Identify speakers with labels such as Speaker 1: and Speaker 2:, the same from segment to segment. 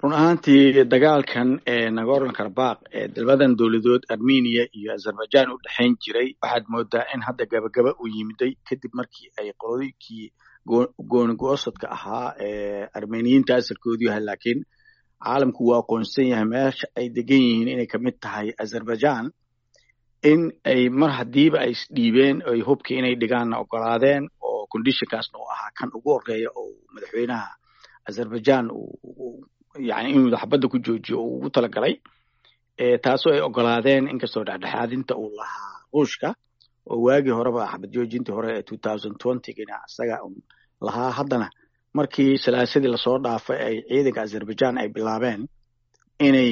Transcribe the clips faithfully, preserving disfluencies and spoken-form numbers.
Speaker 1: run ahaantii dagaalkan ee Nagorno-Karabakh ee dalbadan dowladood Armenia iyo Azerbaijan u dhaxayn jiray waxaad moodaa in hadda gabagaba u yimiday kadib markii ay qoladii gooni-goosadka ahaa ee Armeniyiinta asalkoodu yahay laakiin caalamku waa aqoonsan yahay meesha ay degan yihiin inay ka mid tahay Azerbaijan in ay mar hadiiba ay isdhiibeen ay hubkii inay dhigaanna ogolaadeen oo conditionkaasna uu ahaa kan ugu horeeya oo madaxweynaha Azerbaijan uu yani inuu xabadda ku joojiyo uu ugu talagalay ee taasoo ay ogolaadeen inkastoo dhexdhexaadinta uu lahaa Ruushka oo waagii horeba xabad joojintii hore ee twenty twenty-gina isaga lahaa haddana markii salaasadii lasoo dhaafay ay ciidanka Azerbaijan ay bilaabeen inay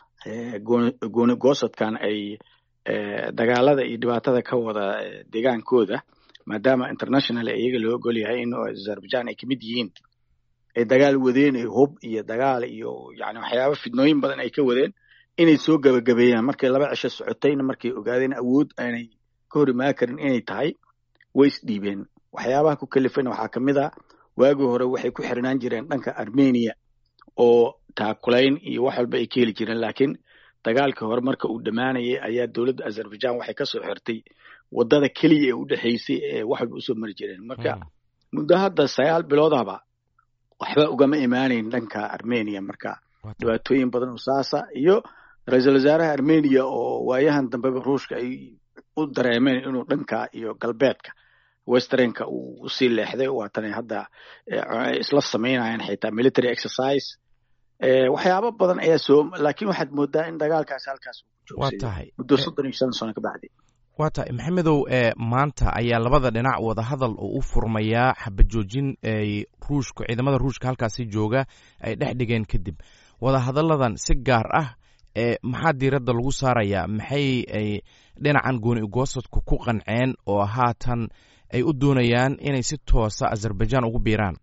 Speaker 1: gooni goosadkan ay dagaalada iyo dhibaatada ka wada deegaankooda maadaama international iyaga loo ogol yahay in Azerbaijan ay kamid yihiin ay dagaal wadeen ay hub iyo dagaal iyo yani waxyaabo fidnooyin badan ay ka wadeen inay soo gabagabeeyaan markay laba cisho socotayna markay ogaadeen awood aanay ka hor imaan karin inay tahay way isdhiibeen waxyaabaha ku kalifayna waxaa kamid ah waagii hore waxay ku xirnaan jireen dhanka Armenia oo taakulayn iyo wax walba ay ka heli jireen laakiin dagaalkii hore marka uu dhamaanayay ayaa dowladda Azerbaijan waxay ka soo xirtay wadada kaliya ee u dhaxaysay ee wax walba u soo mari jireen marka muddo hadda sagaal biloodaba waxba ugama imaanayn dhanka Armenia marka dhibaatooyin badan oo saasa iyo ra'iisul wasaaraha Armenia oo waayahan dambe Ruushka ay u dareemeen inuu dhanka iyo galbeedka westernka uu si leexday waa tan hadda isla sameynayaan xitaa military exercise ee waxyaabo badan ayaa soo laakiin waxaad moodaa in dagaalkaas halkaas uu joogsaday muddo soddon iyo shan sano ka bacdi
Speaker 2: waa tahay maxamedow ee maanta ayaa labada dhinac wada hadal oo u furmayaa xabad joojin ay ruushku ciidamada ruushka halkaasi jooga ay dhex dhigeen kadib wada hadalladan si gaar ah ee maxaa diiradda lagu saarayaa maxay ay dhinacan gooni goosadku ku qanceen oo haatan ay u doonayaan inay si toosa Azerbaijan ugu biiraan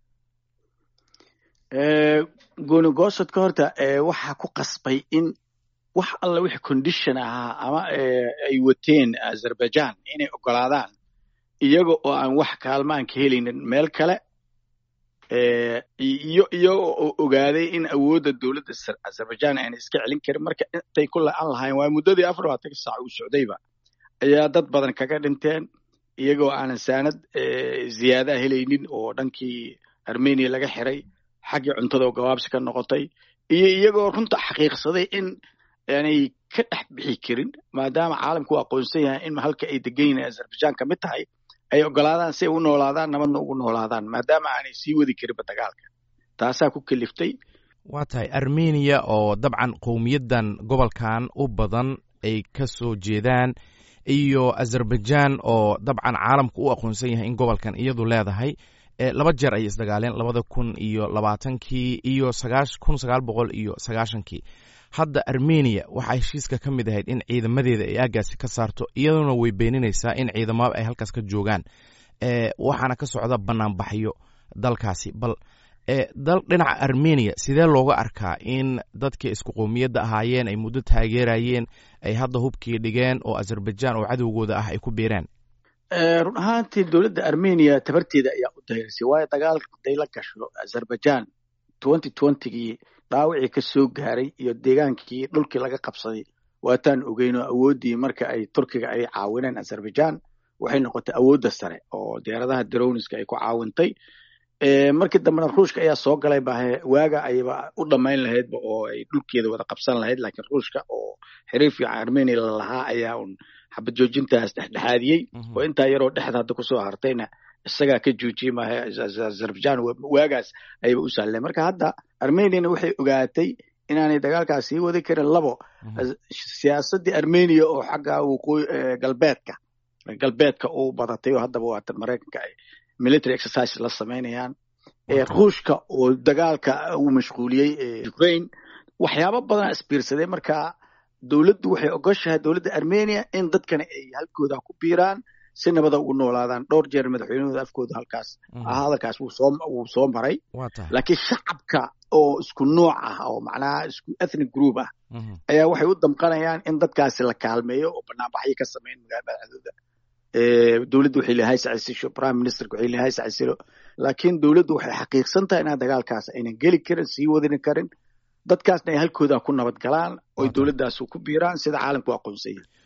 Speaker 1: ee gooni goosadka horta ee waxa ku qasbay in wax alla wixii condition ahaa ama ay wateen Azerbaijan inay ogolaadaan iyaga oo aan wax kaalmaan ka helinin meel kale ee iyo iyo ogaaday in awoodda dowladda Azerbaijan ay iska celin karin marka intay ku la'aan lahayn waa muddadii afar iyo labaatan saac u socdayba ayaa dad badan kaga dhinteen iyagoo aan saanad ziyaada helaynin oo dhankii Armenia laga xiray xagga cuntada oo gabaabsi ka noqotay iyo iyagoo runta xaqiiqsaday in aanay ka dhex bixi karin maadaama caalamku aqoonsan yahay in halka ay degan yihiin Azerbaijan ka mid tahay ay ogolaadaan si ay u noolaadaan nabadna ugu noolaadaan maadaama aanay sii wadi karinba dagaalka taasaa ku kaliftay
Speaker 2: waa tahay Armenia oo dabcan qowmiyadan gobolkan u badan ay ka soo jeedaan iyo Azerbaijan oo dabcan caalamku u aqoonsan yahay in gobolkan iyadu leedahay ee laba jeer ay isdagaaleen labada kun iyo labaatankii iyo kun sagaal boqol iyo sagaashankii hadda Armenia waxa heshiiska ka mid ahayd in ciidamadeeda ay aagaasi ka saarto iyaduna way beeninaysaa in ciidamada ay halkaas ka joogaan ee waxaana ka socda banaanbaxyo dalkaasi bal ee dal dhinaca Armenia sidee looga arkaa in dadkii isku qoomiyadda ahaayeen ay muddo taageerayeen ay hadda hubkii dhigeen oo Azerbaijan oo cadowgooda ah ay ku biireen
Speaker 1: ee run ahaantii dowladda Armenia tabarteeda ayaa u dayrisay waayo dagaalka ay la gasho Azerbaijan twenty twenty-gii dhaawacii ka soo gaaray iyo deegaankii dhulkii laga qabsaday waataan ogeyno awoodii marka ay Turkiga ay caawineen Azerbaijan waxay noqotay awoodda sare oo diyaaradaha droniska ay ku caawintay ee markii dambena Ruushka ayaa soo galay baa waaga ayba u dhameyn lahayd oo ay dhulkeeda wada qabsan lahayd laakiin Ruushka oo xiriir fiican Armenia la lahaa ayaa un xabad joojintaas dhexdhexaadiyay oo inta yaroo dhexda hadda ku soo hartayna isaga ka joojiyay ma Azerbaijan waagaas ayba u saaleen marka hadda Armenia waxay ogaatay inaanay dagaalkaas sii wadi karin labo siyaasadda Armenia oo xagga waqooyi galbeedka galbeedka oo badatay oo hadda waa tan Mareykanka ay military exercise la sameynayaan ee Ruushka oo dagaalka uu mashquuliyay Ukraine waxyaabo badan isbiirsaday marka dowladdu waxay ogoshahay dowladda Armenia in dadkana ay halkooda ku biiraan si nabada ugu noolaadaan dhowr jeer madaxweynahooda afkooda halkaas hadalkaas uu soo uu soo maray laakiin shacabka oo isku nooc ah oo macnaha isku ethnic group ah ayaa waxay u damqanayaan in dadkaasi la kaalmeeyo oo banaanbaxyo ka sameyn magaalada xadooda ee dowladdu waxay leeyahay sacaysiyo prime minister waxay leeyahay sacaysiyo laakiin dowladdu waxay xaqiiqsan tahay in dagaalkaas aynan geli karin sii wadin karin dadkaasna ay halkooda ku nabad galaan oo dowladdaas ku biiraan sida caalamku aqoonsan yahay.